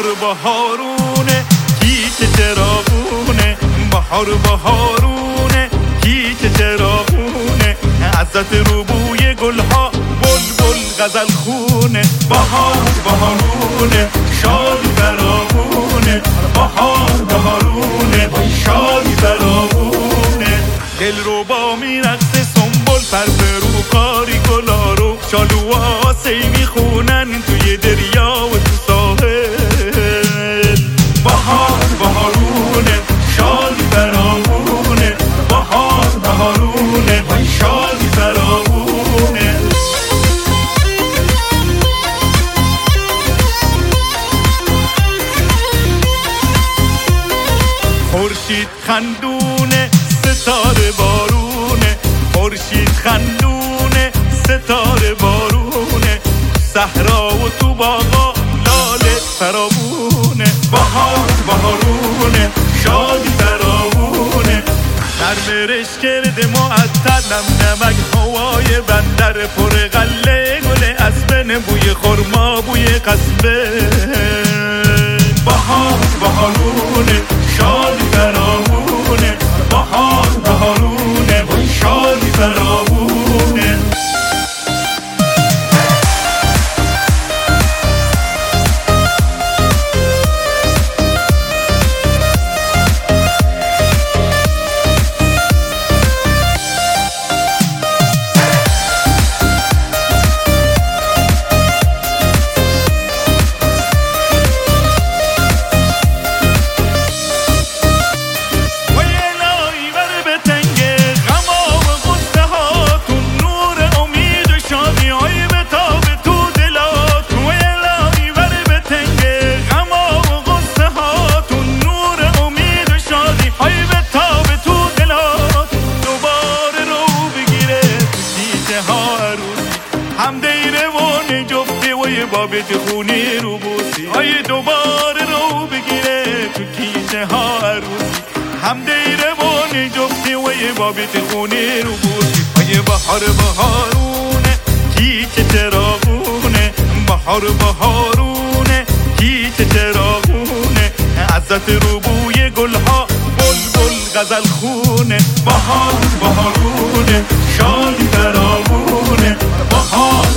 بهارونه کیچه چراغونه بهار بهارونه کیچه چراغونه ازت رو بوی گلها بلبل غزل خونه بهار بهارونه شادی فراوونه بهار بهارونه شادی فراوونه دل رو با میرقصه سنبل پر رو کاری گلا رو شالوها سی میخونن توی دریا و تو ساحل بهار بهارونه شادی فراوونه بهار بهارونه شادی فراوونه خورشید خندونه ستاره بارونه خورشید خندونه ستاره بارونه صحرا و تو باغا لاله فراوونه بهار بهارونه شادی فراوونه در برش کرده معطلم نمک هوای بندر پر غله گل اسبن بوی خرما بوی قصبه بهار بهارونه شادی فراوونه بهار بهارونه شادی فراوونه بابت خونی رو بوسی های دوباره رو بگیره تو کیسه ها عروسی هم دیروان جفتی و بابت خونی رو بوسی های بهار بهارونه کیسه چراغونه بهار بهارونه کیسه چراغونه ازت رو بوی گلها بلبل غزل خونه بهار بهارونه شادی فراوونه بهار